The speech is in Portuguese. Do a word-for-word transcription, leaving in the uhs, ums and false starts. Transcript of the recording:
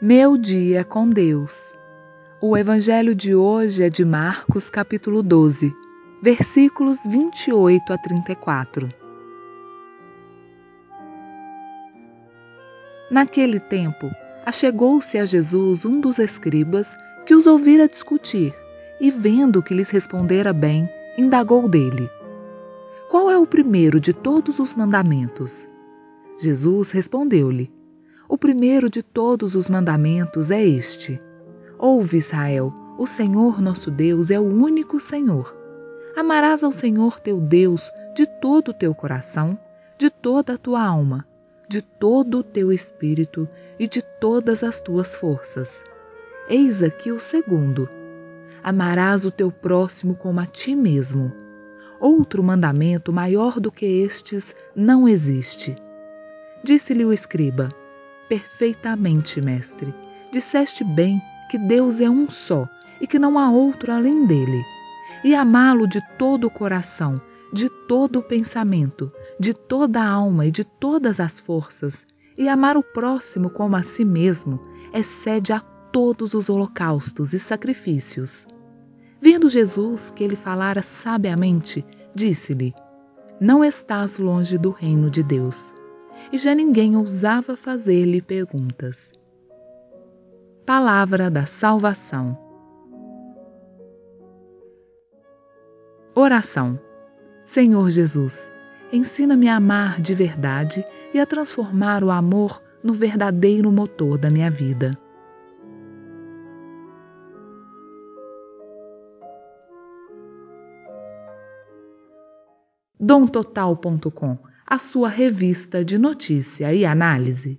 Meu dia com Deus. O evangelho de hoje é de Marcos, capítulo doze, versículos vinte e oito a trinta e quatro. Naquele tempo, achegou-se a Jesus um dos escribas que os ouvira discutir, e vendo que lhes respondera bem, indagou dele: Qual é o primeiro de todos os mandamentos? Jesus respondeu-lhe: O primeiro de todos os mandamentos é este: Ouve, Israel, o Senhor nosso Deus é o único Senhor. Amarás ao Senhor teu Deus de todo o teu coração, de toda a tua alma, de todo o teu espírito e de todas as tuas forças. Eis aqui o segundo: amarás o teu próximo como a ti mesmo. Outro mandamento maior do que estes não existe. Disse-lhe o escriba: Perfeitamente, mestre, disseste bem que Deus é um só e que não há outro além dele. E amá-lo de todo o coração, de todo o pensamento, de toda a alma e de todas as forças, e amar o próximo como a si mesmo, excede a todos os holocaustos e sacrifícios. Vendo Jesus que ele falara sabiamente, disse-lhe: Não estás longe do reino de Deus. E já ninguém ousava fazer-lhe perguntas. Palavra da salvação. Oração. Senhor Jesus, ensina-me a amar de verdade e a transformar o amor no verdadeiro motor da minha vida. dom total ponto com, a sua revista de notícia e análise.